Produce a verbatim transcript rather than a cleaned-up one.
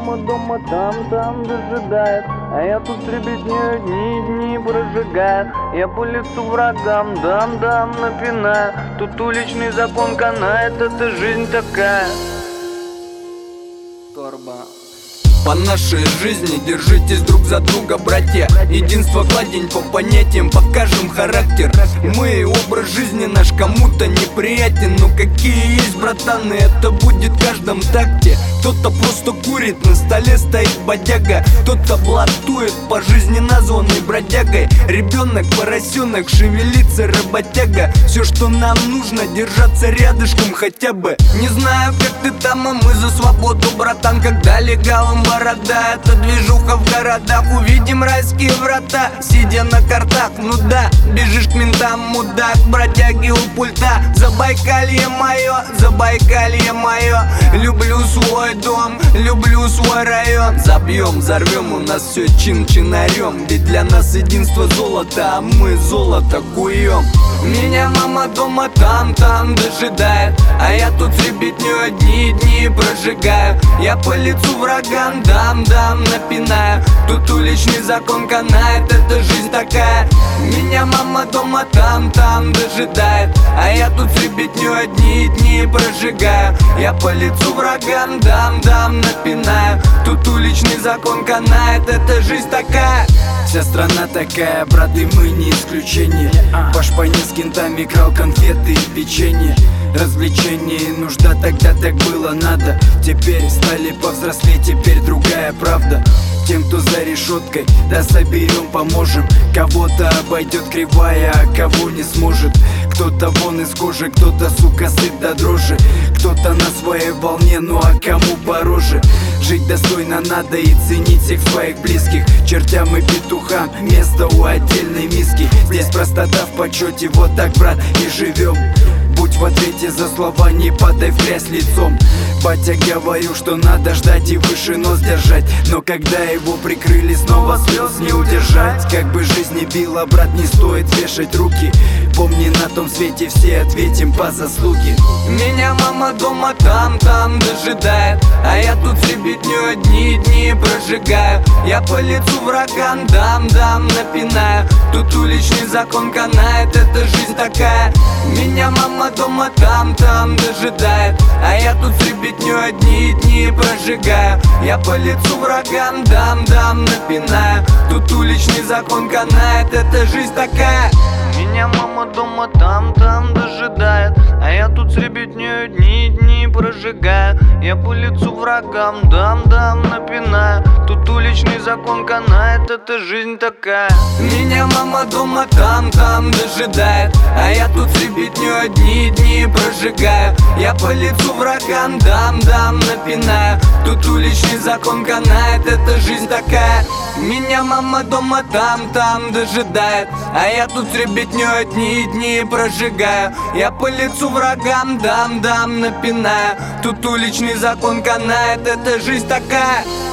мама дома там, там дожидает, а я тут с ребятней одни дни прожигаю. Я по лицу врагам дам-дам напинаю. Тут уличный закон канает, это жизнь такая. Торба. По нашей жизни держитесь друг за друга, братья. Единство кладень по понятиям, покажем характер. Мы, образ жизни наш кому-то неприятен, но какие есть, братаны, это будет в каждом такте. Кто-то просто курит, на столе стоит бодяга, кто-то блатует, по жизни названный бродягой. Ребенок, поросенок, шевелится работяга. Все, что нам нужно, держаться рядышком хотя бы. Не знаю, как ты там, а мы за свободу, братан. Когда легалом борода, это движуха в городах. Увидим райские врата, сидя на картах. Ну да, бежишь к ментам, мудак, бродяги у пульта. Забайкалье мое, Забайкалье мое. Люблю свой дом, люблю свой район. Забьем, взорвем, у нас все чин-чинарем. Ведь для нас единство золото, а мы золото куем. Меня мама дома там-там дожидает, а я тут с ребятней одни дни прожигаю. Я по лицу врагам дам-дам напинаю. Тут уличный закон канает, это жизнь такая. Меня мама дома там-там дожидает, а я тут с ребятней одни дни прожигаю. Я по лицу врагам дам-дам напинаю. Тут уличный закон канает, это жизнь такая. Вся страна такая, брат, и мы не исключение. Пашпане с кентами крал конфеты и печенье. Развлечение и нужда, тогда так было надо. Теперь стали повзрослеть, теперь другая правда. Тем, кто за решеткой, да соберем, поможем. Кого-то обойдет кривая, а кого не сможет. Кто-то вон из кожи, кто-то, сука, сыт до дрожи. Кто-то на своей волне, ну а кому пороже. Жить достойно надо и ценить всех своих близких. Чертям и петухам место у отдельной миски. Здесь простота в почете, вот так, брат, и живем. Будь в ответе за слова, не падай в грязь лицом. Батя говорил, что надо ждать и выше нос держать, но когда его прикрыли, снова слез не удержать. Как бы жизнь не била, брат, не стоит вешать руки. Помни, на том свете все ответим по заслуге. Меня мама дома там-там дожидает, а я тут с ребятней одни дни прожигаю. Я по лицу врагам дам-дам напинаю. Тут уличный закон канает, это жизнь такая. Меня мама дома там-там дожидает, а я тут с ребятней одни дни прожигаю. Я по лицу врагам дам-дам напинаю. Тут уличный закон канает, это жизнь такая. Меня мама дома там-там дожидает, а я тут с ребятней одни дни прожигаю. Я по лицу врагам дам-дам напинаю. Тут уличный закон канает, это жизнь такая. Меня мама дома там-там дожидает, а я тут с ребятней одни дни прожигаю. Я по лицу врагам дам-дам напинаю. Тут уличный закон канает, это жизнь такая. Меня мама дома там-там дожидает, а я тут с ребятней одни дни прожигаю. Я по лицу врагам дам-дам напинаю. Тут уличный закон канает, это жизнь такая.